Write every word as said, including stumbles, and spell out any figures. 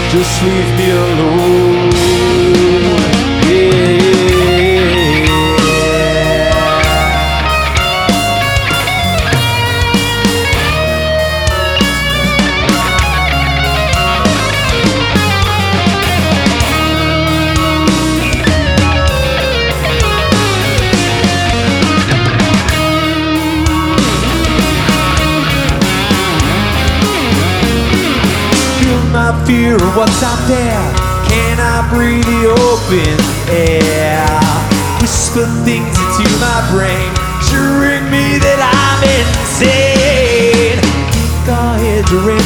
just leave me alone. Yeah. My fear of what's out there, can I breathe the open air? Whisper things into my brain, assuring me that I'm insane. Think our heads are in